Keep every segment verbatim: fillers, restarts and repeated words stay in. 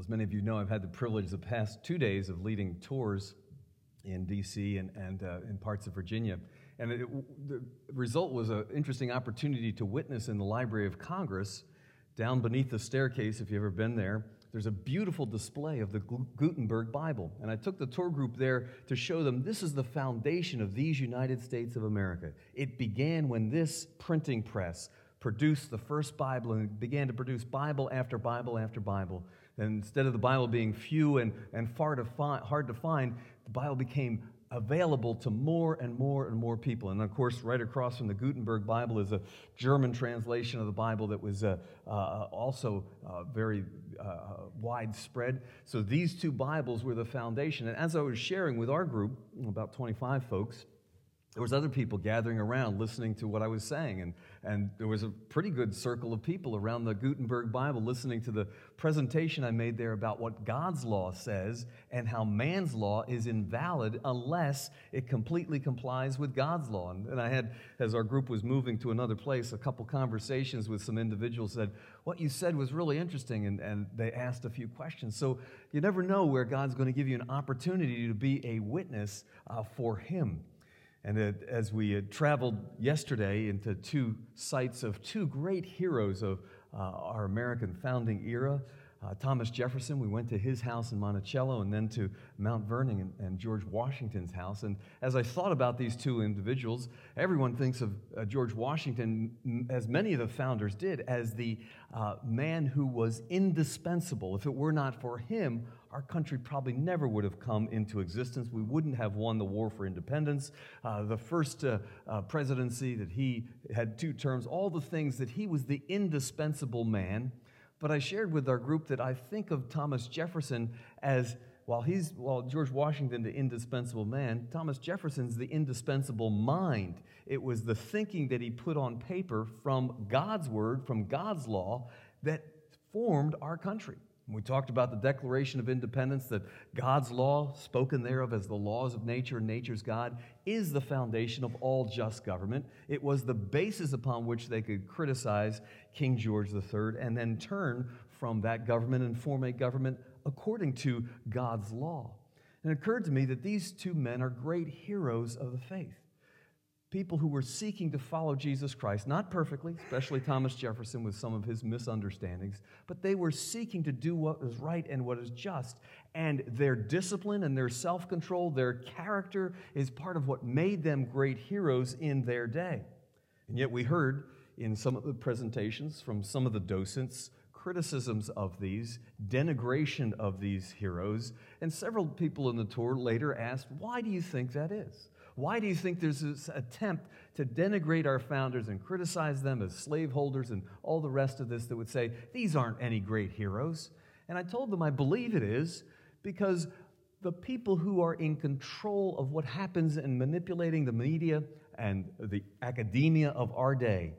As many of you know, I've had the privilege the past two days of leading tours in D C and, and uh, in parts of Virginia. And it, the result was an interesting opportunity to witness in the Library of Congress, down beneath the staircase, if you've ever been there. There's a beautiful display of the Gutenberg Bible. And I took the tour group there to show them this is the foundation of these United States of America. It began when this printing press produced the first Bible and began to produce Bible after Bible after Bible. And instead of the Bible being few and, and far to fi- hard to find, the Bible became available to more and more and more people. And of course, right across from the Gutenberg Bible is a German translation of the Bible that was uh, uh, also uh, very uh, widespread. So these two Bibles were the foundation. And as I was sharing with our group, about twenty-five folks, there was other people gathering around listening to what I was saying, and, and there was a pretty good circle of people around the Gutenberg Bible listening to the presentation I made there about what God's law says and how man's law is invalid unless it completely complies with God's law. And, and I had, as our group was moving to another place, a couple conversations with some individuals said, what you said was really interesting, and, and they asked a few questions. So you never know where God's going to give you an opportunity to be a witness uh, for Him. And it, as we had traveled yesterday into two sites of two great heroes of uh, our American founding era, uh, Thomas Jefferson, we went to his house in Monticello, and then to Mount Vernon and, and George Washington's house. And as I thought about these two individuals, everyone thinks of uh, George Washington, as many of the founders did, as the uh, man who was indispensable. If it were not for him, our country probably never would have come into existence. We wouldn't have won the war for independence. Uh, the first uh, uh, presidency that he had two terms, all the things that he was the indispensable man. But I shared with our group that I think of Thomas Jefferson as, while he's, while George Washington, the indispensable man, Thomas Jefferson's the indispensable mind. It was the thinking that he put on paper from God's word, from God's law, that formed our country. We talked about the Declaration of Independence, that God's law, spoken thereof as the laws of nature and nature's God, is the foundation of all just government. It was the basis upon which they could criticize King George the Third and then turn from that government and form a government according to God's law. And it occurred to me that these two men are great heroes of the faith. People who were seeking to follow Jesus Christ, not perfectly, especially Thomas Jefferson with some of his misunderstandings, but they were seeking to do what is right and what is just. And their discipline and their self-control, their character is part of what made them great heroes in their day. And yet we heard in some of the presentations from some of the docents criticisms of these, denigration of these heroes, and several people in the tour later asked, why do you think that is? Why do you think there's this attempt to denigrate our founders and criticize them as slaveholders and all the rest of this that would say, these aren't any great heroes? And I told them I believe it is because the people who are in control of what happens in manipulating the media and the academia of our day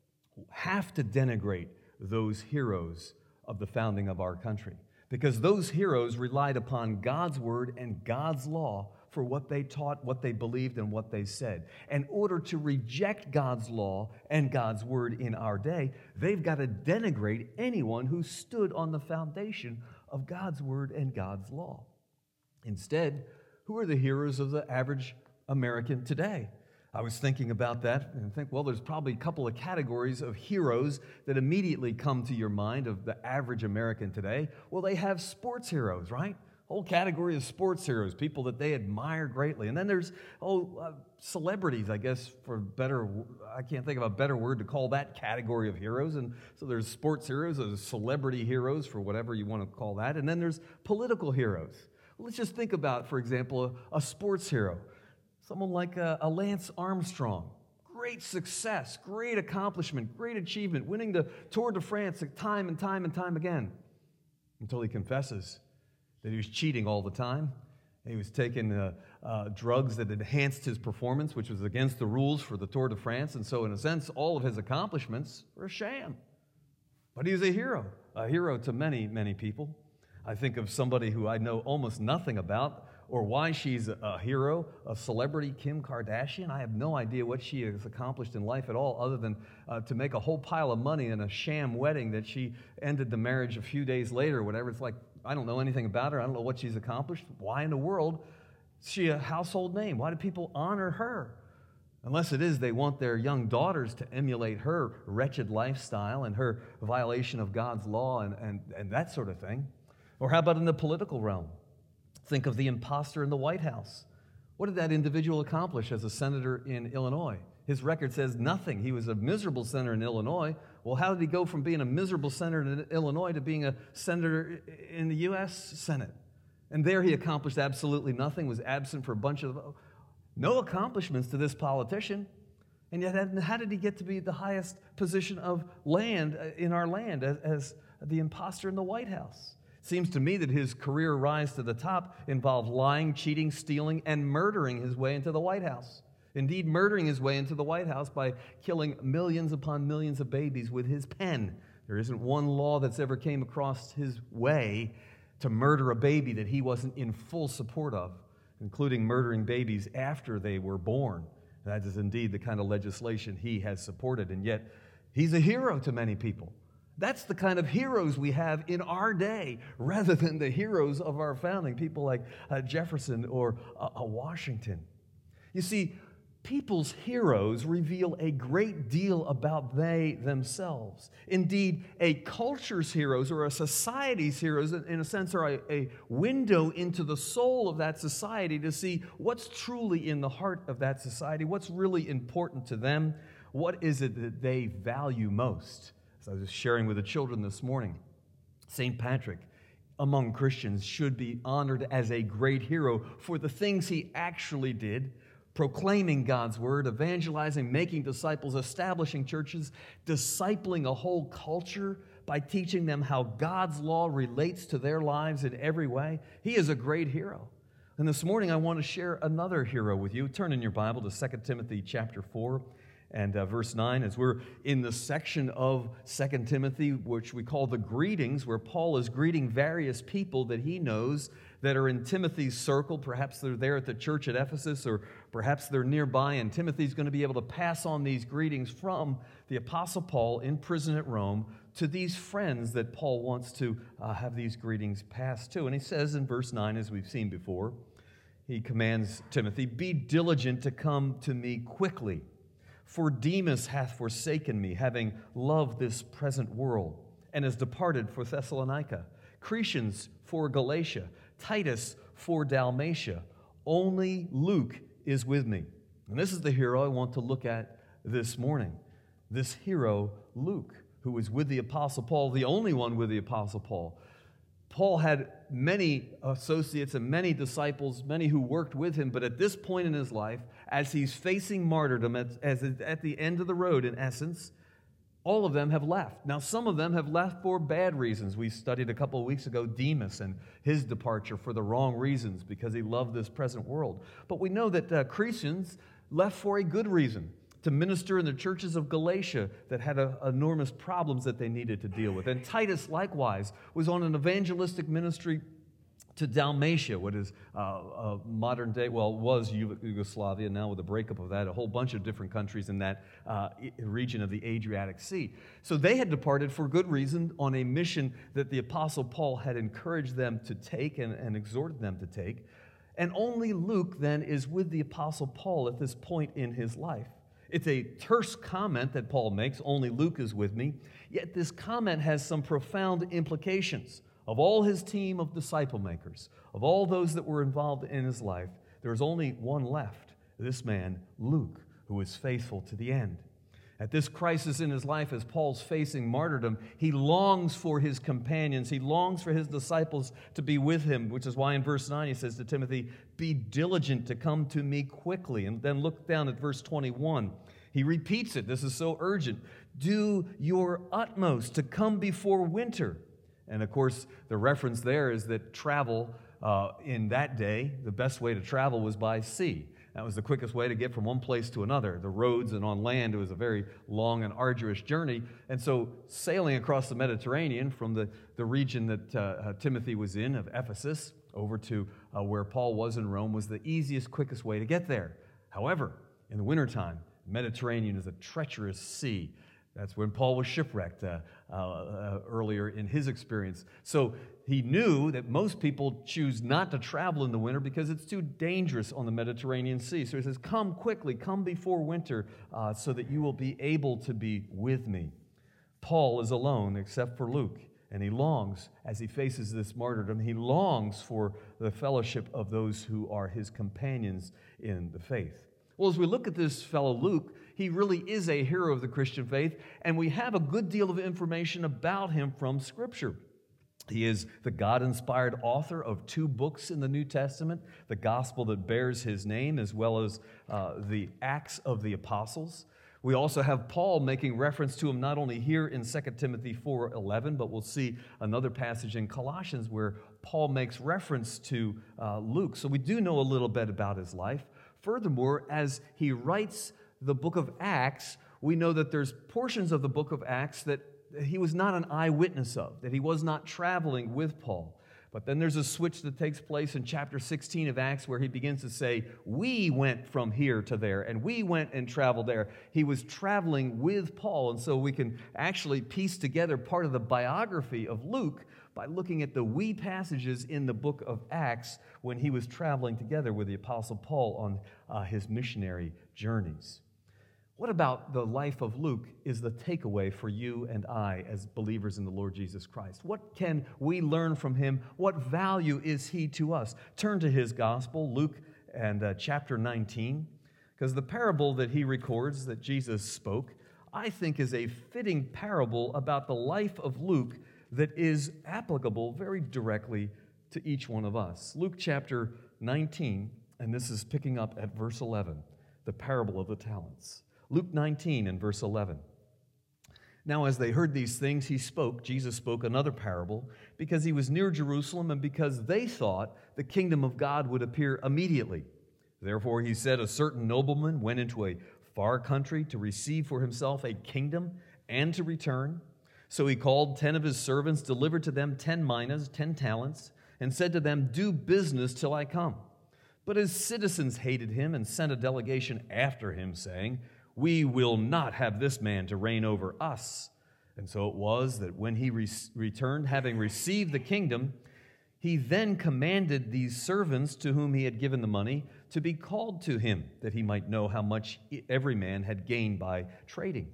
have to denigrate those heroes of the founding of our country, because those heroes relied upon God's word and God's law for what they taught, what they believed, and what they said. In order to reject God's law and God's word in our day, they've got to denigrate anyone who stood on the foundation of God's word and God's law. Instead, who are the heroes of the average American today? I was thinking about that and think, well, there's probably a couple of categories of heroes that immediately come to your mind of the average American today. Well, they have sports heroes, right? Whole category of sports heroes, people that they admire greatly. And then there's, oh, uh, celebrities, I guess, for better, I can't think of a better word to call that category of heroes. And so there's sports heroes, there's celebrity heroes, for whatever you want to call that. And then there's political heroes. Well, let's just think about, for example, a, a sports hero. Someone like a, a Lance Armstrong. Great success, great accomplishment, great achievement, winning the Tour de France time and time and time again, until he confesses that he was cheating all the time. He was taking uh, uh, drugs that enhanced his performance, which was against the rules for the Tour de France. And so, in a sense, all of his accomplishments were a sham. But he was a hero, a hero to many, many people. I think of somebody who I know almost nothing about, or why she's a hero, a celebrity, Kim Kardashian. I have no idea what she has accomplished in life at all other than uh, to make a whole pile of money in a sham wedding that she ended the marriage a few days later, whatever. It's like, I don't know anything about her. I don't know what she's accomplished. Why in the world is she a household name? Why do people honor her? Unless it is they want their young daughters to emulate her wretched lifestyle and her violation of God's law and, and, and that sort of thing. Or how about in the political realm? Think of the imposter in the White House. What did that individual accomplish as a senator in Illinois? His record says nothing. He was a miserable senator in Illinois. Well, how did he go from being a miserable senator in Illinois to being a senator in the U S Senate? And there he accomplished absolutely nothing, was absent for a bunch of... No accomplishments to this politician, and yet how did he get to be the highest position of land in our land as, as the imposter in the White House? It seems to me that his career rise to the top involved lying, cheating, stealing, and murdering his way into the White House. Indeed, murdering his way into the White House by killing millions upon millions of babies with his pen. There isn't one law that's ever came across his way to murder a baby that he wasn't in full support of, including murdering babies after they were born. That is indeed the kind of legislation he has supported, and yet he's a hero to many people. That's the kind of heroes we have in our day, rather than the heroes of our founding, people like uh, Jefferson or uh, uh, Washington. You see, people's heroes reveal a great deal about they themselves. Indeed, a culture's heroes or a society's heroes, in a sense, are a, a window into the soul of that society to see what's truly in the heart of that society, what's really important to them, what is it that they value most. As I was sharing with the children this morning, Saint Patrick, among Christians, should be honored as a great hero for the things he actually did, proclaiming God's word, evangelizing, making disciples, establishing churches, discipling a whole culture by teaching them how God's law relates to their lives in every way. He is a great hero. And this morning I want to share another hero with you. Turn in your Bible to Second Timothy chapter four and uh, verse nine, as we're in the section of Second Timothy, which we call the greetings, where Paul is greeting various people that he knows that are in Timothy's circle. Perhaps they're there at the church at Ephesus, or perhaps they're nearby, and Timothy's going to be able to pass on these greetings from the Apostle Paul in prison at Rome to these friends that Paul wants to uh, have these greetings passed to. And he says in verse nine, as we've seen before, he commands Timothy, "Be diligent to come to me quickly, for Demas hath forsaken me, having loved this present world, and has departed for Thessalonica. Crescens for Galatia, Titus for Dalmatia. Only Luke is with me." And this is the hero I want to look at this morning. This hero, Luke, who was with the Apostle Paul, the only one with the Apostle Paul. Paul had many associates and many disciples, many who worked with him, but at this point in his life, as he's facing martyrdom, as, as at the end of the road, in essence, all of them have left. Now, some of them have left for bad reasons. We studied a couple of weeks ago Demas and his departure for the wrong reasons because he loved this present world. But we know that uh, Crescens left for a good reason, to minister in the churches of Galatia that had uh, enormous problems that they needed to deal with. And Titus, likewise, was on an evangelistic ministry to Dalmatia, what is uh, uh, modern day, well, was Yugoslavia, now with the breakup of that, a whole bunch of different countries in that uh, region of the Adriatic Sea. So they had departed for good reason on a mission that the Apostle Paul had encouraged them to take and, and exhorted them to take. And only Luke then is with the Apostle Paul at this point in his life. It's a terse comment that Paul makes, "Only Luke is with me," yet this comment has some profound implications. Of all his team of disciple makers, of all those that were involved in his life, there is only one left, this man, Luke, who is faithful to the end. At this crisis in his life, as Paul's facing martyrdom, he longs for his companions. He longs for his disciples to be with him, which is why in verse nine he says to Timothy, "Be diligent to come to me quickly." And then look down at verse twenty-one. He repeats it. This is so urgent. "Do your utmost to come before winter." And of course, the reference there is that travel uh, in that day, the best way to travel was by sea. That was the quickest way to get from one place to another. The roads and on land, it was a very long and arduous journey. And so sailing across the Mediterranean from the, the region that uh, uh, Timothy was in, of Ephesus, over to uh, where Paul was in Rome, was the easiest, quickest way to get there. However, in the wintertime, the Mediterranean is a treacherous sea. That's when Paul was shipwrecked uh, uh, uh, earlier in his experience. So he knew that most people choose not to travel in the winter because it's too dangerous on the Mediterranean Sea. So he says, come quickly, come before winter, uh, so that you will be able to be with me. Paul is alone except for Luke, and he longs, as he faces this martyrdom, he longs for the fellowship of those who are his companions in the faith. Well, as we look at this fellow Luke, he really is a hero of the Christian faith, and we have a good deal of information about him from Scripture. He is the God-inspired author of two books in the New Testament, the gospel that bears his name, as well as uh, the Acts of the Apostles. We also have Paul making reference to him not only here in Second Timothy four eleven, but we'll see another passage in Colossians where Paul makes reference to uh, Luke. So we do know a little bit about his life. Furthermore, as he writes the book of Acts, we know that there's portions of the book of Acts that he was not an eyewitness of, that he was not traveling with Paul. But then there's a switch that takes place in chapter sixteen of Acts where he begins to say, we went from here to there, and we went and traveled there. He was traveling with Paul, and so we can actually piece together part of the biography of Luke by looking at the we passages in the book of Acts when he was traveling together with the Apostle Paul on uh, his missionary journeys. What about the life of Luke is the takeaway for you and I as believers in the Lord Jesus Christ? What can we learn from him? What value is he to us? Turn to his gospel, Luke and uh, chapter nineteen, because the parable that he records that Jesus spoke, I think is a fitting parable about the life of Luke that is applicable very directly to each one of us. Luke chapter nineteen, and this is picking up at verse eleven, the parable of the talents. Luke nineteen and verse eleven. Now as they heard these things, he spoke, Jesus spoke another parable, because he was near Jerusalem and because they thought the kingdom of God would appear immediately. Therefore he said, a certain nobleman went into a far country to receive for himself a kingdom and to return. So he called ten of his servants, delivered to them ten minas, ten talents, and said to them, do business till I come. But his citizens hated him and sent a delegation after him, saying, we will not have this man to reign over us. And so it was that when he re- returned, having received the kingdom, he then commanded these servants to whom he had given the money to be called to him, that he might know how much every man had gained by trading.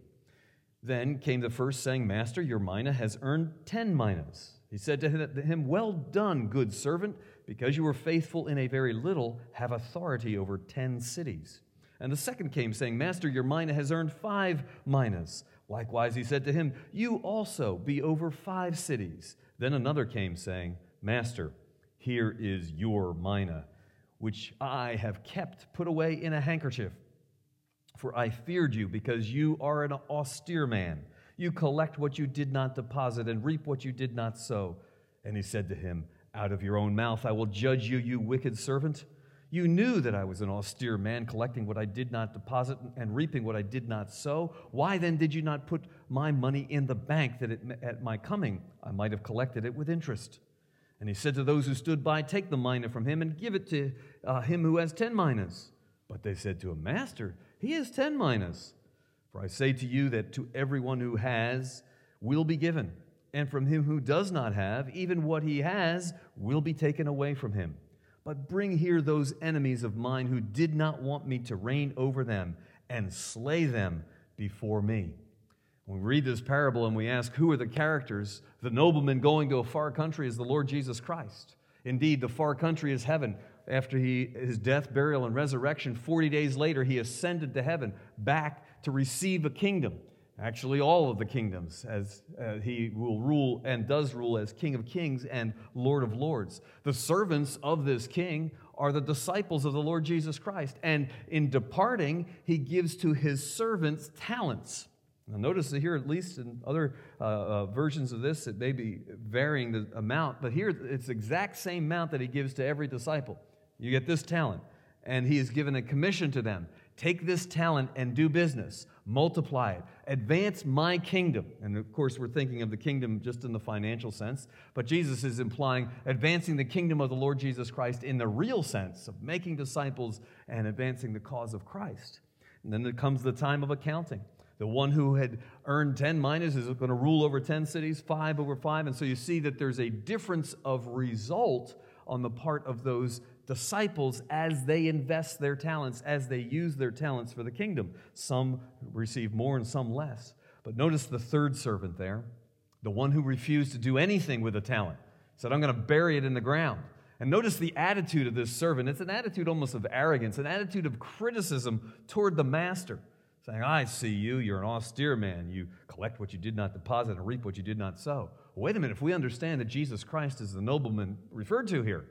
Then came the first, saying, Master, your mina has earned ten minas. He said to him, well done, good servant, because you were faithful in a very little, have authority over ten cities. And the second came, saying, Master, your mina has earned five minas. Likewise, he said to him, you also be over five cities. Then another came, saying, Master, here is your mina, which I have kept put away in a handkerchief. For I feared you, because you are an austere man. You collect what you did not deposit and reap what you did not sow. And he said to him, out of your own mouth I will judge you, you wicked servant. You knew that I was an austere man, collecting what I did not deposit and reaping what I did not sow. Why then did you not put my money in the bank, that it, at my coming I might have collected it with interest? And he said to those who stood by, take the mina from him and give it to uh, him who has ten minas. But they said to him, Master, he has ten minas. For I say to you that to everyone who has will be given, and from him who does not have, even what he has will be taken away from him. But bring here those enemies of mine who did not want me to reign over them, and slay them before me. When we read this parable and we ask, who are the characters? The nobleman going to a far country is the Lord Jesus Christ. Indeed, the far country is heaven. After he, his death, burial, and resurrection, forty days later, he ascended to heaven, back to receive a kingdom. Actually, all of the kingdoms, as uh, he will rule and does rule as King of Kings and Lord of Lords. The servants of this king are the disciples of the Lord Jesus Christ. And in departing, he gives to his servants talents. Now, notice that here, at least in other uh, uh, versions of this, it may be varying the amount, but here it's the exact same amount that he gives to every disciple. You get this talent. and he has given a commission to them. Take this talent and do business. Multiply it. Advance my kingdom. And of course, we're thinking of the kingdom just in the financial sense, but Jesus is implying advancing the kingdom of the Lord Jesus Christ in the real sense of making disciples and advancing the cause of Christ. And then there comes the time of accounting. The one who had earned ten minas is going to rule over ten cities, five over five. And so you see that there's a difference of result on the part of those disciples as they invest their talents, as they use their talents for the kingdom. Some receive more and some less. But notice the third servant there, the one who refused to do anything with the talent. Said, I'm going to bury it in the ground. And notice the attitude of this servant. It's an attitude almost of arrogance, an attitude of criticism toward the master. Saying, I see you, you're an austere man. You collect what you did not deposit and reap what you did not sow. Well, wait a minute, if we understand that Jesus Christ is the nobleman referred to here,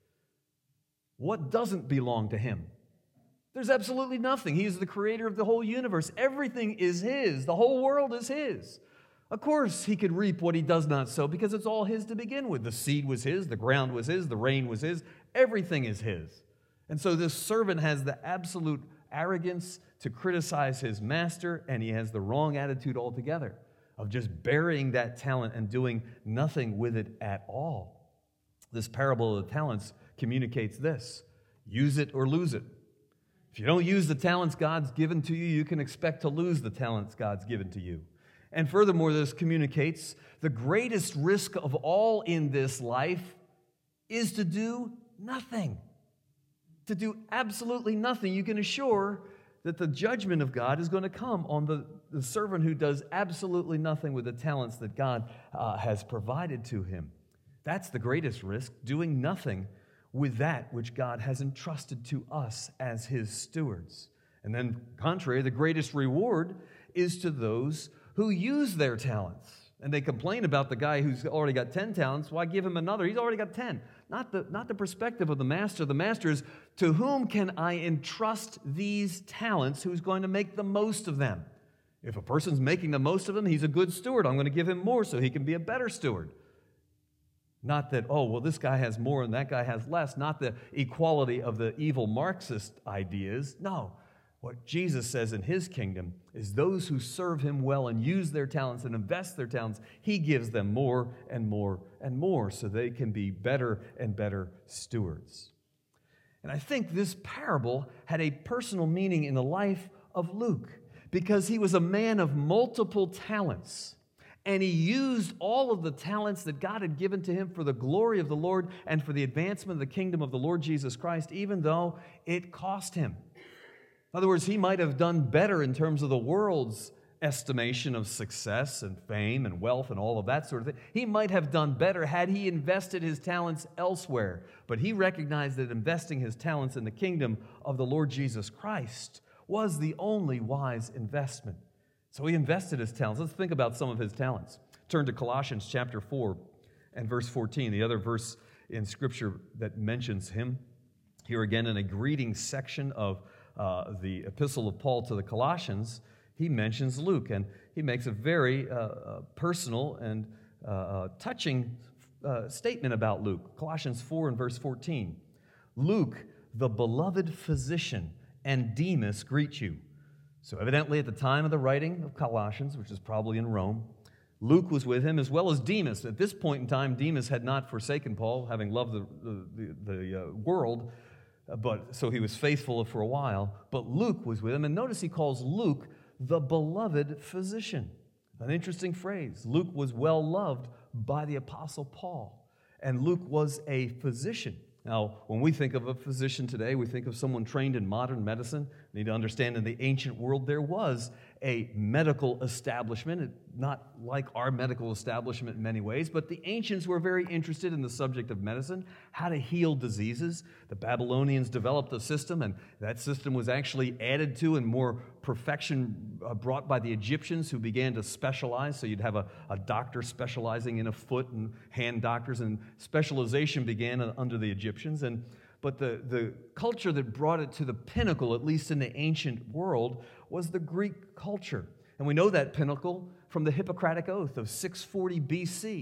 what doesn't belong to him? There's absolutely nothing. He is the creator of the whole universe. Everything is his. The whole world is his. Of course, he could reap what he does not sow because it's all his to begin with. The seed was his, the ground was his, the rain was his. Everything is his. And so this servant has the absolute arrogance to criticize his master, and he has the wrong attitude altogether of just burying that talent and doing nothing with it at all. This parable of the talents communicates this: use it or lose it. If you don't use the talents God's given to you, you can expect to lose the talents God's given to you. And furthermore, this communicates the greatest risk of all in this life is to do nothing. To do absolutely nothing. You can assure that the judgment of God is going to come on the, the servant who does absolutely nothing with the talents that God uh, has provided to him. That's the greatest risk, doing nothing with that which God has entrusted to us as his stewards. And then, contrary, the greatest reward is to those who use their talents. And they complain about the guy who's already got ten talents. Why give him another? He's already got ten. Not the, not the perspective of the master. The master is, to whom can I entrust these talents who's going to make the most of them? If a person's making the most of them, he's a good steward. I'm going to give him more so he can be a better steward. Not that, oh, well, this guy has more and that guy has less. Not the equality of the evil Marxist ideas. No. What Jesus says in his kingdom is those who serve him well and use their talents and invest their talents, he gives them more and more and more so they can be better and better stewards. And I think this parable had a personal meaning in the life of Luke because he was a man of multiple talents. And he used all of the talents that God had given to him for the glory of the Lord and for the advancement of the kingdom of the Lord Jesus Christ, even though it cost him. In other words, he might have done better in terms of the world's estimation of success and fame and wealth and all of that sort of thing. He might have done better had he invested his talents elsewhere. But he recognized that investing his talents in the kingdom of the Lord Jesus Christ was the only wise investment. So he invested his talents. Let's think about some of his talents. Turn to Colossians chapter four and verse fourteen, the other verse in Scripture that mentions him. Here again in a greeting section of uh, the epistle of Paul to the Colossians, he mentions Luke, and he makes a very uh, uh, personal and uh, uh, touching uh, statement about Luke. Colossians four and verse fourteen. Luke, the beloved physician, and Demas greet you. So evidently at the time of the writing of Colossians, which is probably in Rome, Luke was with him as well as Demas. At this point in time, Demas had not forsaken Paul, having loved the, the, the, the uh, world, but so he was faithful for a while. But Luke was with him, and notice he calls Luke the beloved physician. An interesting phrase. Luke was well loved by the Apostle Paul, and Luke was a physician. Now, when we think of a physician today, we think of someone trained in modern medicine. We need to understand in the ancient world there was a medical establishment, not like our medical establishment in many ways, but the ancients were very interested in the subject of medicine, how to heal diseases. The Babylonians developed a system, and that system was actually added to and more perfection brought by the Egyptians, who began to specialize. So you'd have a, a doctor specializing in a foot and hand doctors, and specialization began under the Egyptians. And But the, the culture that brought it to the pinnacle, at least in the ancient world, was the Greek culture. And we know that pinnacle from the Hippocratic Oath of six forty B C.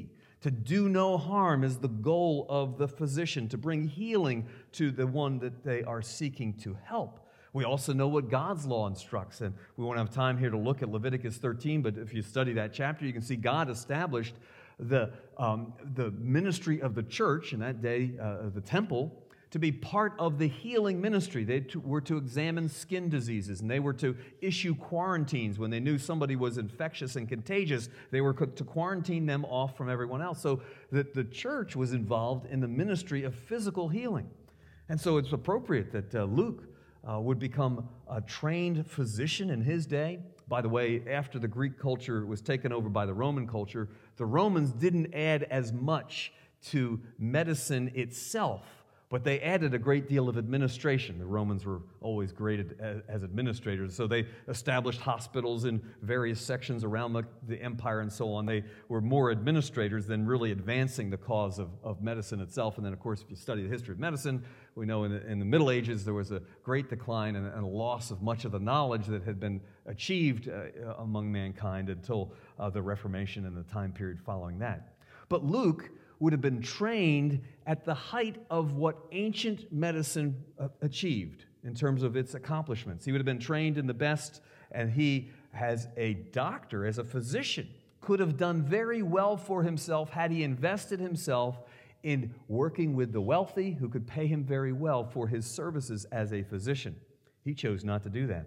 To do no harm is the goal of the physician, to bring healing to the one that they are seeking to help. We also know what God's law instructs, and we won't have time here to look at Leviticus thirteen, but if you study that chapter, you can see God established the, um, the ministry of the church in that day, uh, the temple, to be part of the healing ministry. They to, were to examine skin diseases, and they were to issue quarantines when they knew somebody was infectious and contagious. They were to quarantine them off from everyone else. So that the church was involved in the ministry of physical healing. And so it's appropriate that uh, Luke uh, would become a trained physician in his day. By the way, after the Greek culture was taken over by the Roman culture, the Romans didn't add as much to medicine itself, but they added a great deal of administration. The Romans were always great as, as administrators, so they established hospitals in various sections around the, the empire and so on. They were more administrators than really advancing the cause of, of medicine itself. And then, of course, if you study the history of medicine, we know in the, in the Middle Ages there was a great decline and, and a loss of much of the knowledge that had been achieved uh, among mankind until uh, the Reformation and the time period following that. But Luke would have been trained at the height of what ancient medicine uh, achieved in terms of its accomplishments. He would have been trained in the best, and he, as a doctor, as a physician, could have done very well for himself had he invested himself in working with the wealthy who could pay him very well for his services as a physician. He chose not to do that.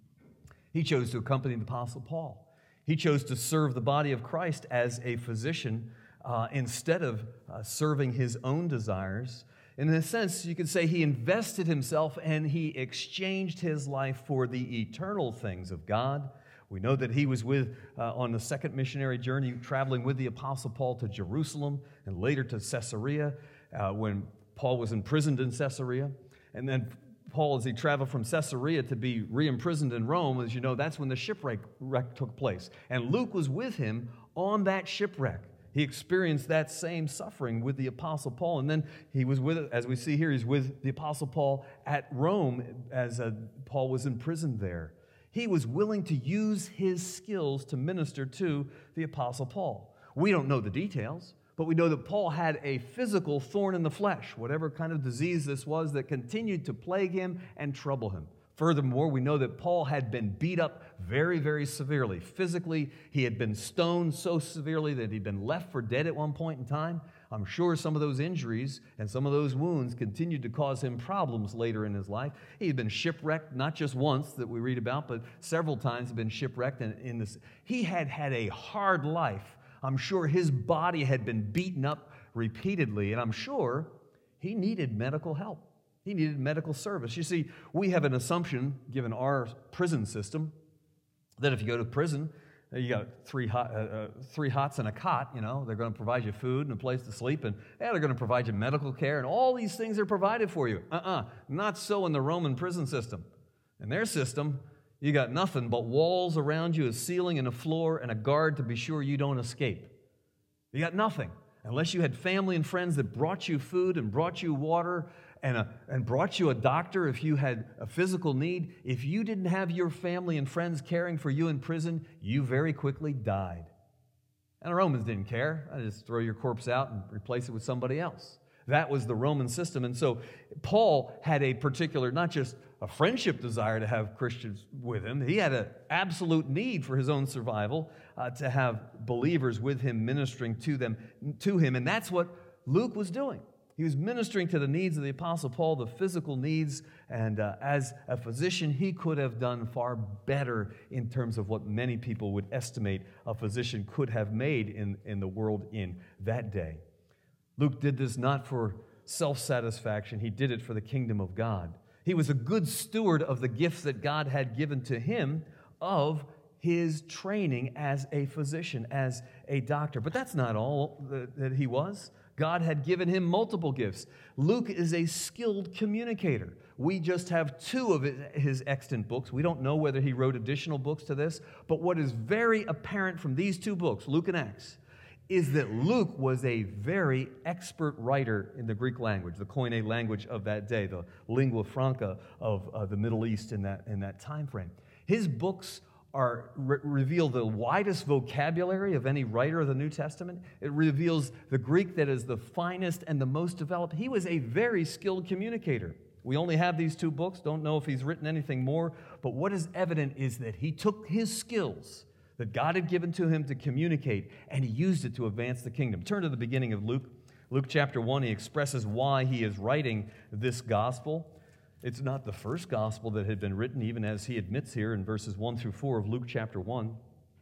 He chose to accompany the Apostle Paul. He chose to serve the body of Christ as a physician Uh, instead of uh, serving his own desires. In a sense, you could say he invested himself and he exchanged his life for the eternal things of God. We know that he was with uh, on the second missionary journey, traveling with the Apostle Paul to Jerusalem and later to Caesarea uh, when Paul was imprisoned in Caesarea. And then Paul, as he traveled from Caesarea to be re-imprisoned in Rome, as you know, that's when the shipwreck wreck took place. And Luke was with him on that shipwreck. He experienced that same suffering with the Apostle Paul. And then he was with, as we see here, he's with the Apostle Paul at Rome as uh, Paul was imprisoned there. He was willing to use his skills to minister to the Apostle Paul. We don't know the details, but we know that Paul had a physical thorn in the flesh, whatever kind of disease this was that continued to plague him and trouble him. Furthermore, we know that Paul had been beat up very, very severely. Physically, he had been stoned so severely that he'd been left for dead at one point in time. I'm sure some of those injuries and some of those wounds continued to cause him problems later in his life. He had been shipwrecked, not just once that we read about, but several times had been shipwrecked. In, in this. He had had a hard life. I'm sure his body had been beaten up repeatedly, and I'm sure he needed medical help. He needed medical service. You see, we have an assumption, given our prison system, that if you go to prison, you got three hot, uh, uh, three hots and a cot, you know, they're going to provide you food and a place to sleep, and yeah, they're going to provide you medical care, and all these things are provided for you. Uh-uh, not so in the Roman prison system. In their system, you got nothing but walls around you, a ceiling and a floor, and a guard to be sure you don't escape. You got nothing, unless you had family and friends that brought you food and brought you water and, a, and brought you a doctor if you had a physical need. If you didn't have your family and friends caring for you in prison, you very quickly died. And the Romans didn't care. I just throw your corpse out and replace it with somebody else. That was the Roman system. And so Paul had a particular, not just a friendship desire to have Christians with him, he had an absolute need for his own survival uh, to have believers with him, ministering to them, to him. And that's what Luke was doing. He was ministering to the needs of the Apostle Paul, the physical needs, and uh, as a physician, he could have done far better in terms of what many people would estimate a physician could have made in, in the world in that day. Luke did this not for self-satisfaction. He did it for the kingdom of God. He was a good steward of the gifts that God had given to him of his training as a physician, as a doctor. But that's not all that, that he was. God had given him multiple gifts. Luke is a skilled communicator. We just have two of his extant books. We don't know whether he wrote additional books to this, but what is very apparent from these two books, Luke and Acts, is that Luke was a very expert writer in the Greek language, the Koine language of that day, the lingua franca of uh, the Middle East in that, in that time frame. His books are re- reveal the widest vocabulary of any writer of the New Testament. It reveals the Greek that is the finest and the most developed. He was a very skilled communicator. We only have these two books, don't know if he's written anything more, but what is evident is that he took his skills that God had given to him to communicate, and he used it to advance the kingdom. Turn to the beginning of Luke. Luke chapter one, he expresses why he is writing this gospel. It's not the first gospel that had been written, even as he admits here in verses one through four of Luke chapter one.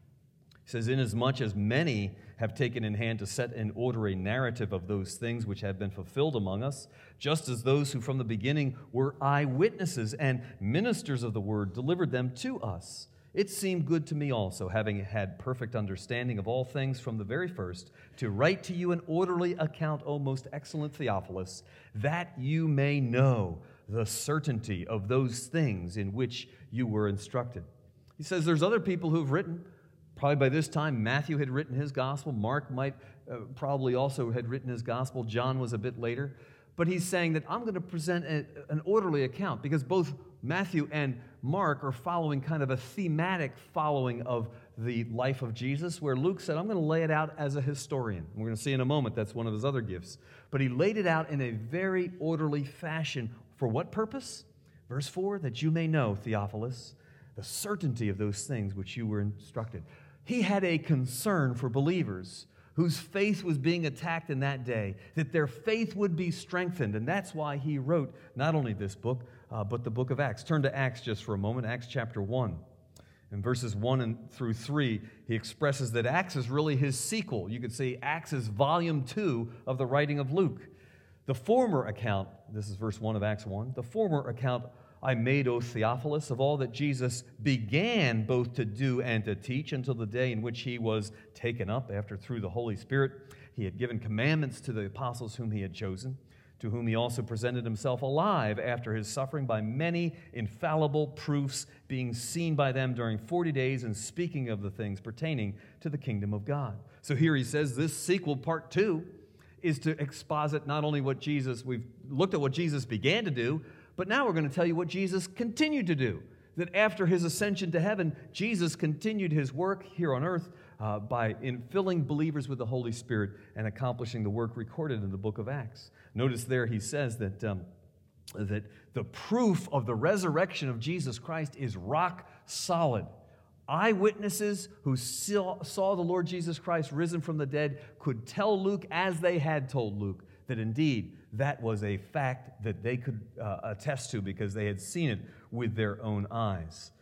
He says, "Inasmuch as many have taken in hand to set in order a narrative of those things which have been fulfilled among us, just as those who from the beginning were eyewitnesses and ministers of the word delivered them to us. It seemed good to me also, having had perfect understanding of all things from the very first, to write to you an orderly account, O most excellent Theophilus, that you may know the certainty of those things in which you were instructed." He says there's other people who've written. Probably by this time, Matthew had written his gospel. Mark might uh, probably also had written his gospel. John was a bit later. But he's saying that I'm going to present a, an orderly account because both Matthew and Mark are following kind of a thematic following of the life of Jesus, where Luke said, I'm going to lay it out as a historian. We're going to see in a moment that's one of his other gifts. But he laid it out in a very orderly fashion. For what purpose? Verse four, that you may know, Theophilus, the certainty of those things which you were instructed. He had a concern for believers whose faith was being attacked in that day, that their faith would be strengthened. And that's why he wrote not only this book, uh, but the book of Acts. Turn to Acts just for a moment, Acts chapter one. In verses one and through three, he expresses that Acts is really his sequel. You could say Acts is volume two of the writing of Luke. The former account, this is verse one of Acts one, the former account I made, O Theophilus, of all that Jesus began both to do and to teach until the day in which he was taken up, after through the Holy Spirit he had given commandments to the apostles whom he had chosen, to whom he also presented himself alive after his suffering by many infallible proofs, being seen by them during forty days and speaking of the things pertaining to the kingdom of God. So here he says this sequel, part two, is to exposit not only what Jesus, we've looked at what Jesus began to do, but now we're going to tell you what Jesus continued to do. That after his ascension to heaven, Jesus continued his work here on earth uh, by in filling believers with the Holy Spirit and accomplishing the work recorded in the book of Acts. Notice there he says that, um, that the proof of the resurrection of Jesus Christ is rock solid. Eyewitnesses who saw, saw the Lord Jesus Christ risen from the dead could tell Luke, as they had told Luke, that indeed that was a fact that they could uh, attest to because they had seen it with their own eyes.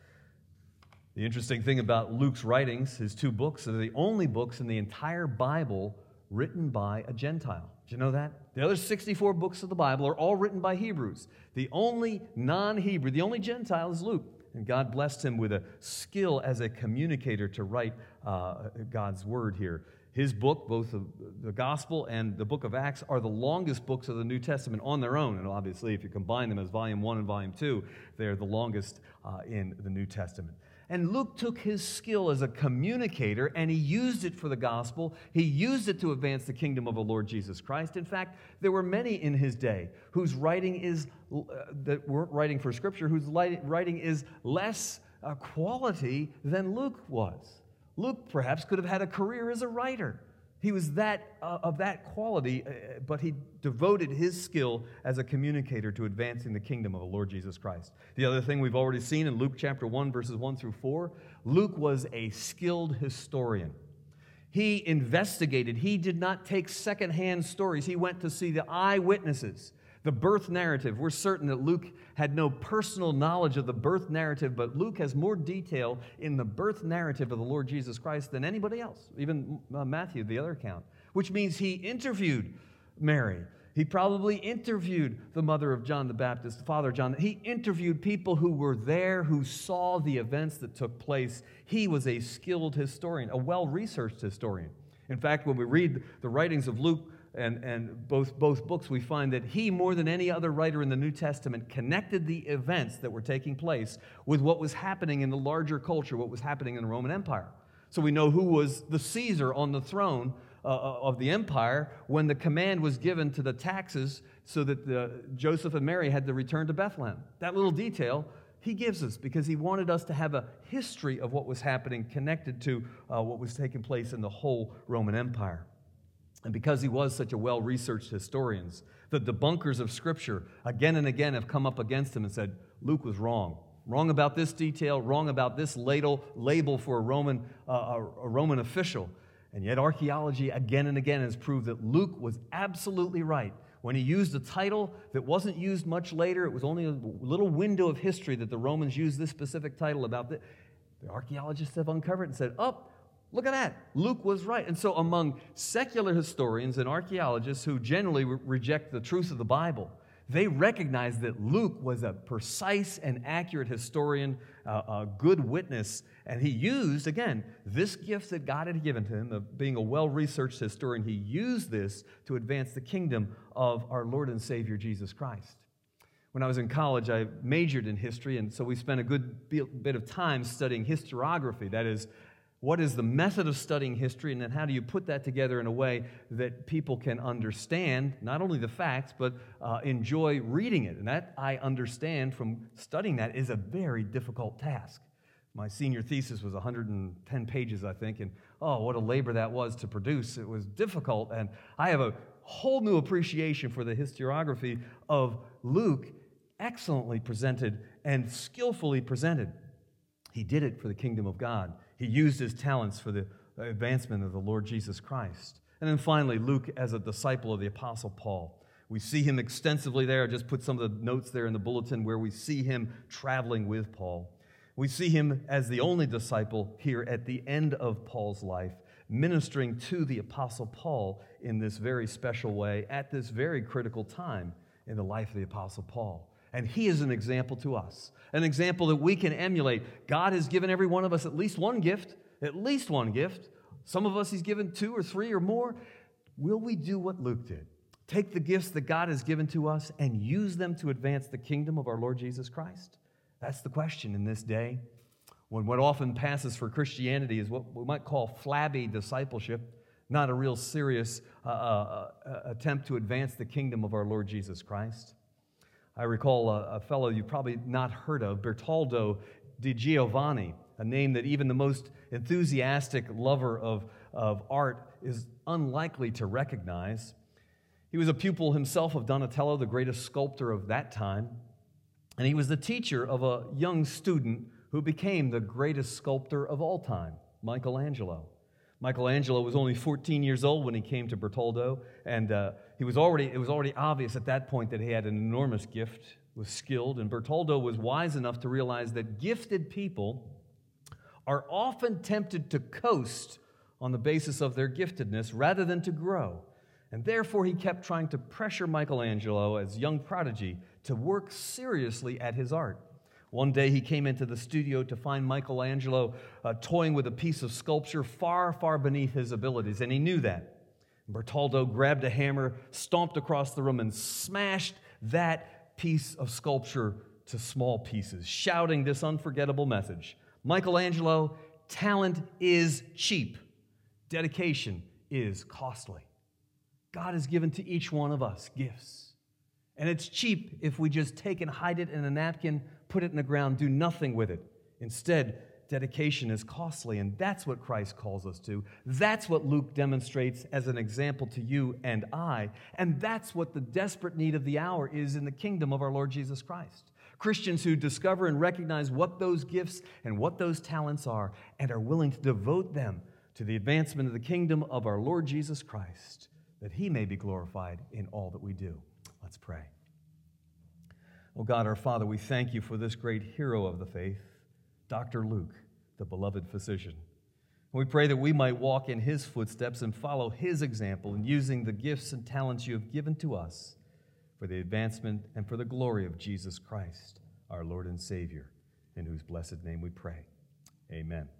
The interesting thing about Luke's writings, his two books, are the only books in the entire Bible written by a Gentile. Did you know that? The other sixty-four books of the Bible are all written by Hebrews. The only non-Hebrew, the only Gentile is Luke. And God blessed him with a skill as a communicator to write uh, God's word here. His book, both the, the Gospel and the book of Acts, are the longest books of the New Testament on their own. And obviously, if you combine them as volume one and volume two, they're the longest uh, in the New Testament. And Luke took his skill as a communicator and he used it for the gospel. He used it to advance the kingdom of the Lord Jesus Christ. In fact, there were many in his day whose writing is, uh, that weren't writing for Scripture, whose writing is less uh, quality than Luke was. Luke perhaps could have had a career as a writer. He was that uh, of that quality, uh, but he devoted his skill as a communicator to advancing the kingdom of the Lord Jesus Christ. The other thing we've already seen in Luke chapter one, verses one through four, Luke was a skilled historian. He investigated. He did not take secondhand stories. He went to see the eyewitnesses. The birth narrative, we're certain that Luke had no personal knowledge of the birth narrative, but Luke has more detail in the birth narrative of the Lord Jesus Christ than anybody else, even uh, Matthew, the other account, which means he interviewed Mary. He probably interviewed the mother of John the Baptist, the father of John. He interviewed people who were there, who saw the events that took place. He was a skilled historian, a well-researched historian. In fact, when we read the writings of Luke, And, and both, both books, we find that he, more than any other writer in the New Testament, connected the events that were taking place with what was happening in the larger culture, what was happening in the Roman Empire. So we know who was the Caesar on the throne uh, of the empire when the command was given to the taxes so that the, Joseph and Mary had to return to Bethlehem. That little detail He gives us because he wanted us to have a history of what was happening connected to uh, what was taking place in the whole Roman Empire. And because he was such a well-researched historian, the debunkers of Scripture again and again have come up against him and said, Luke was wrong. Wrong about this detail, wrong about this ladle, label for a Roman, uh, a, a Roman official. And yet archaeology again and again has proved that Luke was absolutely right. When he used a title that wasn't used much later, it was only a little window of history that the Romans used this specific title about this. The archaeologists have uncovered it and said, oh, look at that. Luke was right. And so among secular historians and archaeologists who generally re- reject the truth of the Bible, they recognize that Luke was a precise and accurate historian, uh, a good witness, and he used, again, this gift that God had given to him of being a well-researched historian. He used this to advance the kingdom of our Lord and Savior, Jesus Christ. When I was in college, I majored in history, and so we spent a good bit of time studying historiography. That is, what is the method of studying history, and then how do you put that together in a way that people can understand not only the facts, but uh, enjoy reading it? And that, I understand from studying that, is a very difficult task. My senior thesis was one hundred ten pages, I think, and oh, what a labor that was to produce. It was difficult, and I have a whole new appreciation for the historiography of Luke, excellently presented and skillfully presented. He did it for the kingdom of God. He used his talents for the advancement of the Lord Jesus Christ. And then finally, Luke as a disciple of the Apostle Paul. We see him extensively there. I just put some of the notes there in the bulletin where we see him traveling with Paul. We see him as the only disciple here at the end of Paul's life, ministering to the Apostle Paul in this very special way at this very critical time in the life of the Apostle Paul. And he is an example to us, an example that we can emulate. God has given every one of us at least one gift, at least one gift. Some of us he's given two or three or more. Will we do what Luke did? Take the gifts that God has given to us and use them to advance the kingdom of our Lord Jesus Christ? That's the question in this day, when what often passes for Christianity is what we might call flabby discipleship, not a real serious uh, uh, attempt to advance the kingdom of our Lord Jesus Christ. I recall a, a fellow you've probably not heard of, Bertoldo di Giovanni, a name that even the most enthusiastic lover of, of art is unlikely to recognize. He was a pupil himself of Donatello, the greatest sculptor of that time, and he was the teacher of a young student who became the greatest sculptor of all time, Michelangelo. Michelangelo was only fourteen years old when he came to Bertoldo, and uh, he was already, it was already obvious at that point that he had an enormous gift, was skilled, and Bertoldo was wise enough to realize that gifted people are often tempted to coast on the basis of their giftedness rather than to grow. And therefore, he kept trying to pressure Michelangelo as young prodigy to work seriously at his art. One day he came into the studio to find Michelangelo uh, toying with a piece of sculpture far, far beneath his abilities, and he knew that. Bertoldo grabbed a hammer, stomped across the room, and smashed that piece of sculpture to small pieces, shouting this unforgettable message: Michelangelo, talent is cheap. Dedication is costly. God has given to each one of us gifts. And it's cheap if we just take and hide it in a napkin, put it in the ground, do nothing with it. Instead, dedication is costly, and that's what Christ calls us to. That's what Luke demonstrates as an example to you and I, and that's what the desperate need of the hour is in the kingdom of our Lord Jesus Christ. Christians who discover and recognize what those gifts and what those talents are and are willing to devote them to the advancement of the kingdom of our Lord Jesus Christ, that he may be glorified in all that we do. Let's pray. Oh God, our Father, we thank you for this great hero of the faith, Doctor Luke, the beloved physician. And we pray that we might walk in his footsteps and follow his example in using the gifts and talents you have given to us for the advancement and for the glory of Jesus Christ, our Lord and Savior, in whose blessed name we pray. Amen.